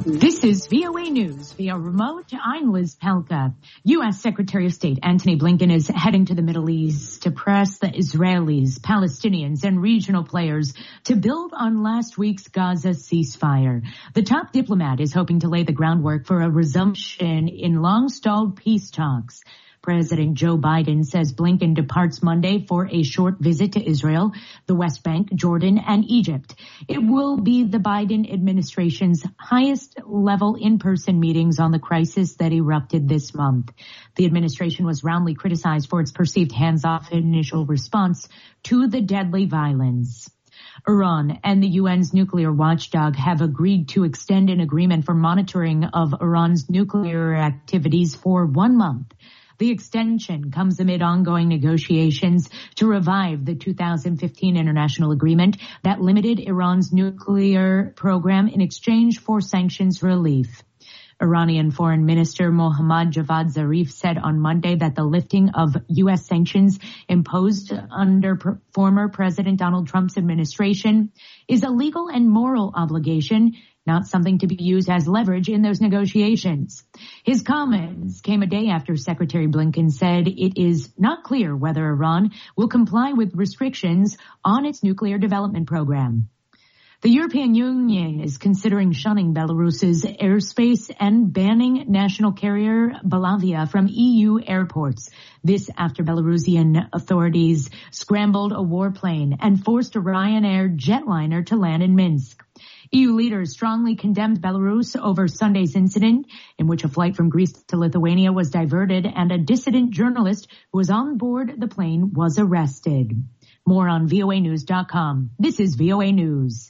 This is VOA News via remote. I'm Liz Pelka. U.S. Secretary of State Antony Blinken is heading to the Middle East to press the Israelis, Palestinians, and regional players to build on last week's Gaza ceasefire. The top diplomat is hoping to lay the groundwork for a resumption in long-stalled peace talks. President Joe Biden says Blinken departs Monday for a short visit to Israel, the West Bank, Jordan, and Egypt. It will be the Biden administration's highest-level in-person meetings on the crisis that erupted this month. The administration was roundly criticized for its perceived hands-off initial response to the deadly violence. Iran and the UN's nuclear watchdog have agreed to extend an agreement for monitoring of Iran's nuclear activities for 1 month. The extension comes amid ongoing negotiations to revive the 2015 international agreement that limited Iran's nuclear program in exchange for sanctions relief. Iranian Foreign Minister Mohammad Javad Zarif said on Monday that the lifting of U.S. sanctions imposed under former President Donald Trump's administration is a legal and moral obligation, not something to be used as leverage in those negotiations. His comments came a day after Secretary Blinken said it is not clear whether Iran will comply with restrictions on its nuclear development program. The European Union is considering shunning Belarus's airspace and banning national carrier Belavia from EU airports. This after Belarusian authorities scrambled a warplane and forced a Ryanair jetliner to land in Minsk. EU leaders strongly condemned Belarus over Sunday's incident in which a flight from Greece to Lithuania was diverted and a dissident journalist who was on board the plane was arrested. More on voanews.com. This is VOA News.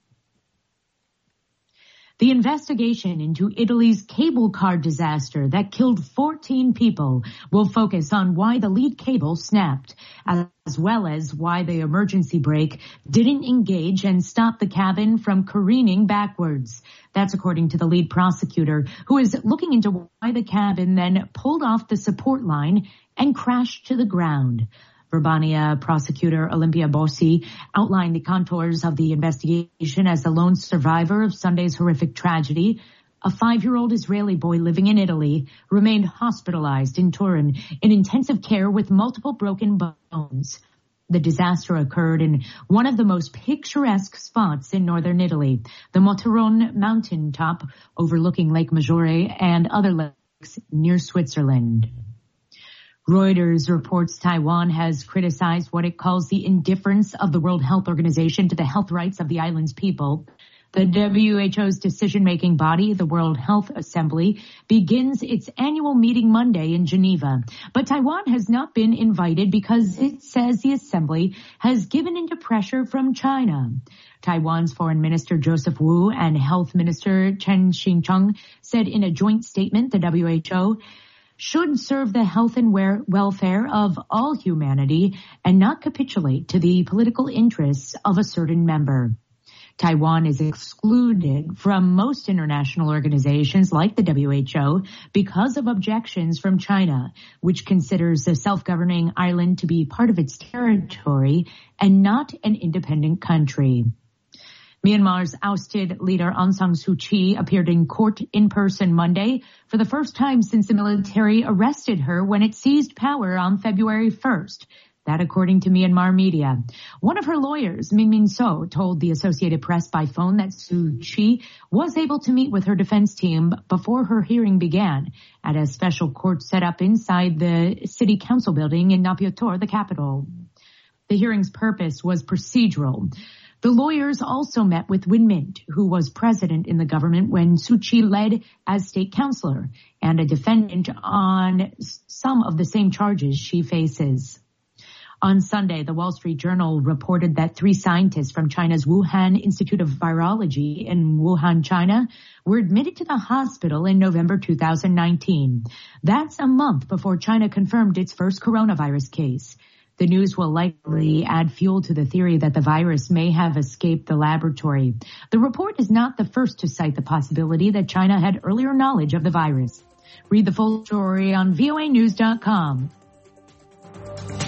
The investigation into Italy's cable car disaster that killed 14 people will focus on why the lead cable snapped, as well as why the emergency brake didn't engage and stop the cabin from careening backwards. That's according to the lead prosecutor, who is looking into why the cabin then pulled off the support line and crashed to the ground. Verbania prosecutor Olympia Bossi outlined the contours of the investigation as the lone survivor of Sunday's horrific tragedy. A 5-year-old Israeli boy living in Italy remained hospitalized in Turin in intensive care with multiple broken bones. The disaster occurred in one of the most picturesque spots in northern Italy, the Motorone mountaintop overlooking Lake Maggiore and other lakes near Switzerland. Reuters reports Taiwan has criticized what it calls the indifference of the World Health Organization to the health rights of the island's people. The WHO's decision-making body, the World Health Assembly, begins its annual meeting Monday in Geneva. But Taiwan has not been invited because it says the Assembly has given into pressure from China. Taiwan's Foreign Minister Joseph Wu and Health Minister Chen Shih-chung said in a joint statement the WHO should serve the health and welfare of all humanity and not capitulate to the political interests of a certain member. Taiwan is excluded from most international organizations like the WHO because of objections from China, which considers the self-governing island to be part of its territory and not an independent country. Myanmar's ousted leader Aung San Suu Kyi appeared in court in person Monday for the first time since the military arrested her when it seized power on February 1st. That according to Myanmar media. One of her lawyers, Min Min So, told the Associated Press by phone that Suu Kyi was able to meet with her defense team before her hearing began at a special court set up inside the city council building in Naypyidaw, the capital. The hearing's purpose was procedural. The lawyers also met with Win Myint, who was president in the government when Suu Kyi led as state councilor, and a defendant on some of the same charges she faces. On Sunday, the Wall Street Journal reported that 3 scientists from China's Wuhan Institute of Virology in Wuhan, China, were admitted to the hospital in November 2019. That's a month before China confirmed its first coronavirus case. The news will likely add fuel to the theory that the virus may have escaped the laboratory. The report is not the first to cite the possibility that China had earlier knowledge of the virus. Read the full story on voanews.com.